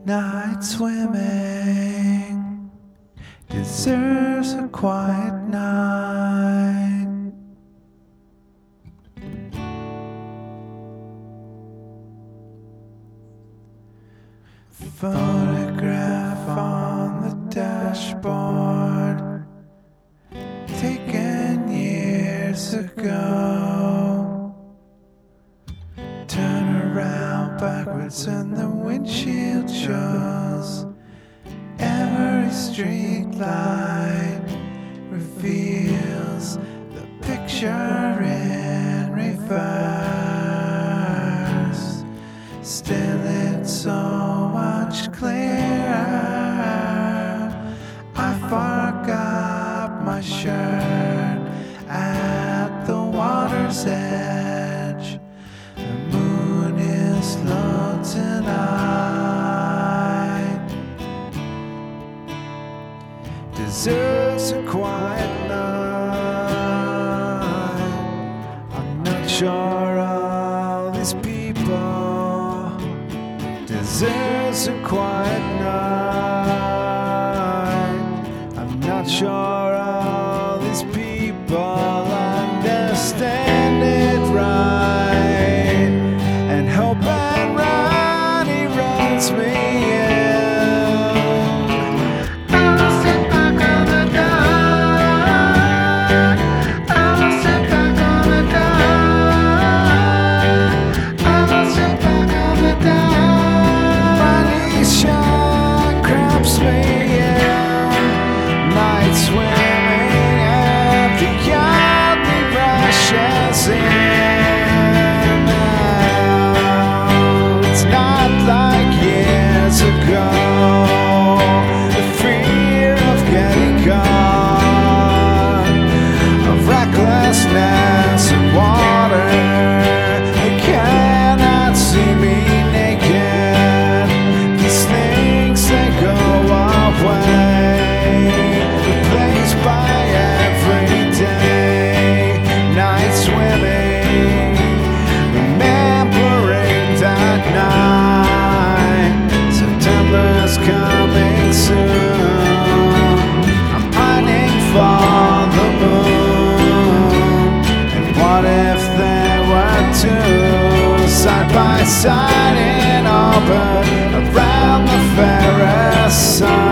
Night swimming deserves a quiet night. Photograph on the dashboard, taken years ago. Turn around backwards and the windshield shows every street light reveals the picture in reverse. Still it's so much clearer. I forgot my shirt at the water's edge. The moon is low tonight. Deserves a quiet night. I'm not sure all these people deserves a quiet night. I'm not sure all these people understand it right, and hope and run, he runs me in. I'll sit back on the dock. I'll sit back on the dock. I'll sit back on the dock. Manisha grabs me in. Night swimming at the yacht we rushes in. It's not like years ago. The fear of getting caught, of recklessness and water. They cannot see me naked. These things, they go away, replaced by every day. Night swimming, remembering that night. September's coming soon. I'm pining for the moon. And what if there were two side by side in orbit around the fairest sun?